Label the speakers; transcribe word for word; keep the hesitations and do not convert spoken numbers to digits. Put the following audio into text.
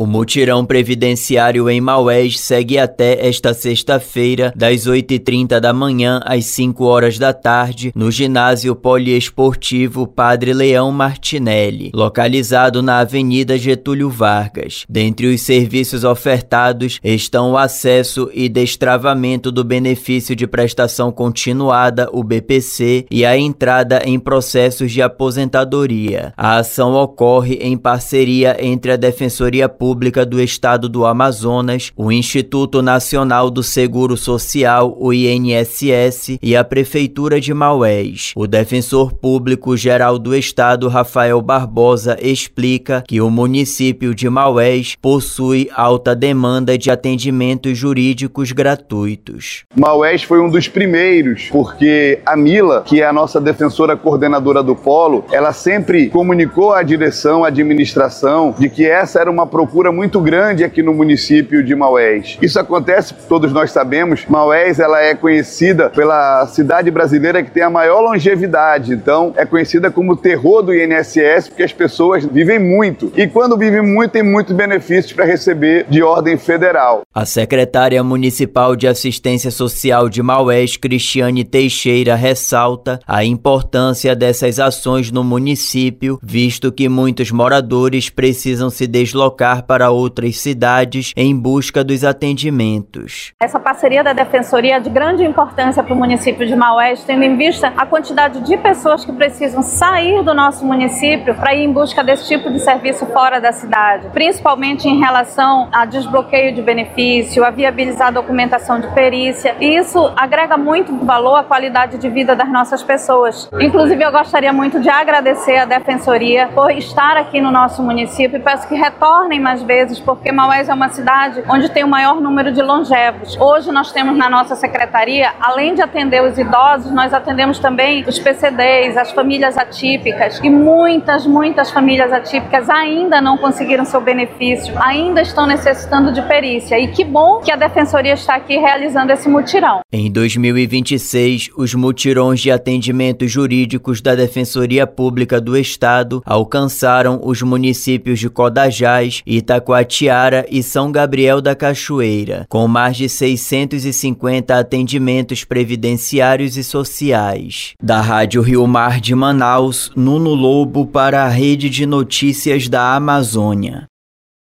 Speaker 1: O mutirão previdenciário em Maués segue até esta sexta-feira, das oito e trinta da manhã às cinco horas da tarde, no ginásio poliesportivo Padre Leão Martinelli, localizado na Avenida Getúlio Vargas. Dentre os serviços ofertados estão o acesso e destravamento do benefício de prestação continuada, o B P C, e a entrada em processos de aposentadoria. A ação ocorre em parceria entre a Defensoria Pública do Estado do Amazonas, o Instituto Nacional do Seguro Social, o I N S S, e a Prefeitura de Maués. O defensor público geral do Estado, Rafael Barbosa, explica que o município de Maués possui alta demanda de atendimentos jurídicos gratuitos.
Speaker 2: Maués foi um dos primeiros, porque a Mila, que é a nossa defensora coordenadora do Polo, ela sempre comunicou à direção, à administração, de que essa era uma procura muito grande aqui no município de Maués. Isso acontece, todos nós sabemos, Maués ela é conhecida pela cidade brasileira que tem a maior longevidade, então é conhecida como o terror do I N S S, porque as pessoas vivem muito, e quando vivem muito tem muitos benefícios para receber de ordem federal.
Speaker 1: A secretária municipal de Assistência Social de Maués, Cristiane Teixeira, ressalta a importância dessas ações no município, visto que muitos moradores precisam se deslocar para outras cidades em busca dos atendimentos.
Speaker 3: Essa parceria da Defensoria é de grande importância para o município de Maués, tendo em vista a quantidade de pessoas que precisam sair do nosso município para ir em busca desse tipo de serviço fora da cidade, principalmente em relação a desbloqueio de benefício, a viabilizar a documentação de perícia, e isso agrega muito valor à qualidade de vida das nossas pessoas. Inclusive, eu gostaria muito de agradecer à Defensoria por estar aqui no nosso município e peço que retornem mais vezes, porque Maués é uma cidade onde tem o maior número de longevos. Hoje nós temos na nossa secretaria, além de atender os idosos, nós atendemos também os P C Ds, as famílias atípicas, e muitas, muitas famílias atípicas ainda não conseguiram seu benefício, ainda estão necessitando de perícia, e que bom que a Defensoria está aqui realizando esse mutirão.
Speaker 1: Em dois mil e vinte e seis, os mutirões de atendimentos jurídicos da Defensoria Pública do Estado alcançaram os municípios de Codajás, Itacoatiara e São Gabriel da Cachoeira, com mais de seiscentos e cinquenta atendimentos previdenciários e sociais. Da Rádio Rio Mar de Manaus, Nuno Lobo para a Rede de Notícias da Amazônia.